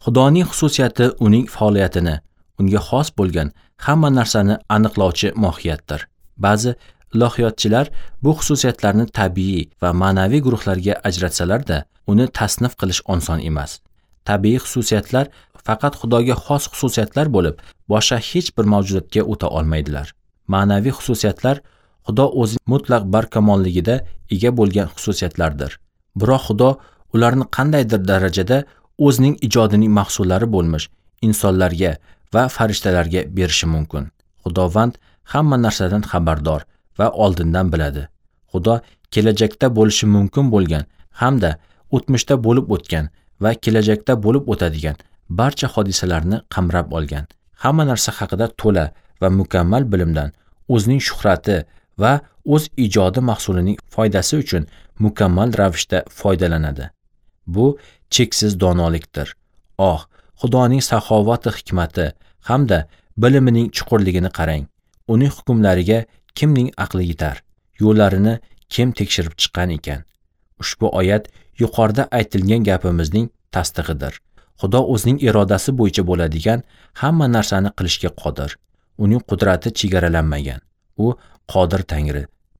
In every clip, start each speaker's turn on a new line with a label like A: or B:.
A: Xudoning xususiyati uning faoliyatini, unga xos bo'lgan hamma narsani aniqlovchi mohiyatdir. Ba'zi ilohiyotchilar bu xususiyatlarni tabiiy va ma'naviy guruhlarga ajratsalar-da, uni tasnif qilish oson emas. Tabiiy xususiyatlar faqat Xudoga xos xususiyatlar bo'lib, boshqa hech bir mavjudotga o'ta olmaydilar. Ma'naviy xususiyatlar Xudo o'zi mutlaq barkamolligida ega bo'lgan xususiyatlardir. Biroq Xudo ularni qandaydir darajada o'zining ijodining mahsullari bo'lmish insonlarga va farishtalarga berishi mumkin. Xudovand hamma narsadan xabardor va oldindan biladi. Xudo kelajakda bo'lishi mumkin bo'lgan hamda o'tmishda bo'lib o'tgan va kelajakda bo'lib o'tadigan barcha hodisalarni qamrab olgan. Hamma narsa haqida to'la va mukammal bilimdan, o'zining shuhrati va o'z ijodi mahsulining foydasi uchun mukammal ravishda foydalanadi. Bu cheksiz donolikdir. Xudoning saxovati hikmati hamda bilimining chuqurligini qarang. Uning hukmlariga kimning aqli yetar? Yo'llarini kim tekshirib chiqqan ekan? Ushbu oyat yuqorida aytilgan gapimizning tasdig'idir. Xudo o'zining irodasi bo'yicha bo'ladigan hamma narsani qilishga qodir. Uning qudrati chegaralanmagan. U qodir Tangri.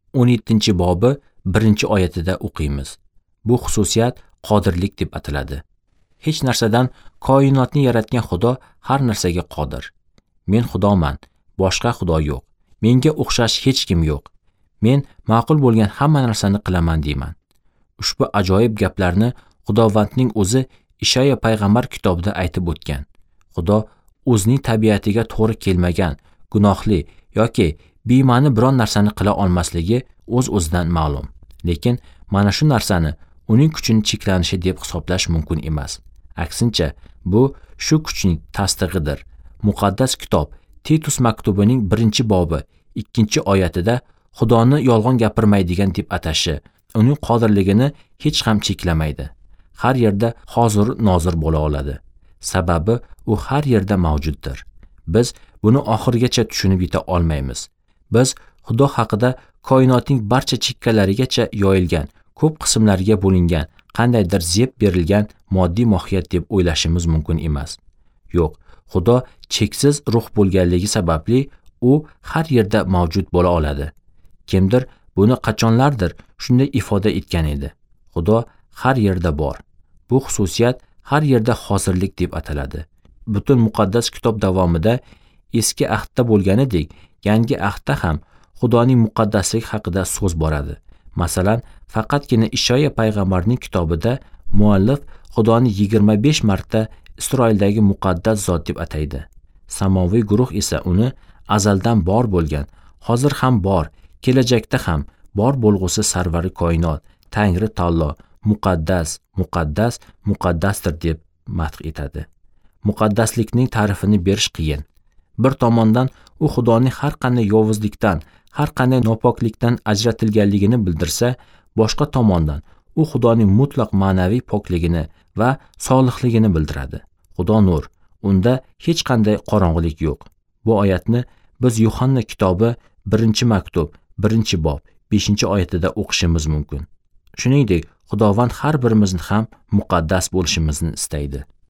A: 17-bobi 1-oyatida o'qiymiz. Bu xususiyat qodirlik deb ataladi. Hech narsadan koinotni yaratgan Xudo har narsaga qodir. Men Xudoman, boshqa Xudo yo'q. Menga o'xshash hech kim yo'q. Men ma'qul bo'lgan hamma narsani qilaman deyman. Ushbu ajoyib gaplarni Xudovandning o'zi Ishaya payg'ambar kitobida aytib o'tgan. Xudo o'zining tabiatiga to'g'ri kelmagan, gunohli yoki bema'ni biron narsani qila olmasligi o'z-o'zidan ma'lum. Lekin mana shu narsani uning kuchini cheklanishi deb hisoblash mumkin emas. Aksincha, bu shu kuchning tasdig'idir. Muqaddas kitob Titus maktubining 1-bobi 2-oyatida Xudoni yolg'on gapirmaydigan deb atashi, uning qodirligini hech ham cheklamaydi. Har yerda hozir nozir bo'la oladi. Sababi u har yerda mavjuddir. Biz buni oxirigacha tushunib yeta olmaymiz. Biz Xudo haqida koinotning barcha chekkalarigacha yoyilgan, ko'p qismlarga bo'lingan, qandaydir zeb berilgan moddiy mohiyat deb o'ylashimiz mumkin emas. Yo'q, Xudo cheksiz ruh bo'lganligi sababli u har yerda mavjud bo'la oladi. Kimdir buni qachonlardir shunday ifoda etgan edi. Xudo har yerda bor. Bu xususiyat har yerda hozirlik deb ataladi. Butun muqaddas kitob davomida eski ahdda bo'lganidek, yangi ahdda ham Xudoning muqaddasligi haqida so'z boradi. Masalan, faqatgina Ishaya payg'ambarning kitobida muallif Xudoni 25 marta Isroildagi muqaddas zot deb ataydi. Samoviy guruh esa uni azaldan bor bo'lgan, hozir ham bor, kelajakda ham bor bo'lg'usi sarvari koinot, Tangri taolo muqaddas, muqaddas, muqaddasdir deb madh etadi. Muqaddaslikning ta'rifini berish qiyin. Bir tomondan u Xudoning har qanday yovuzlikdan, har qanday nopoklikdan ajratilganligini bildirsa, boshqa tomondan u Xudoning mutlaq ma'naviy pokligini va solihligini bildiradi. Xudo nur, unda hech qanday qorong'ulik yo'q. Bu oyatni biz Yuhanna kitobi 1-maktub 1-bob 5-oyatida o'qishimiz mumkin. Shuningdek, Xudovand har birimizni ham muqaddas bo'lishimizni istaydi.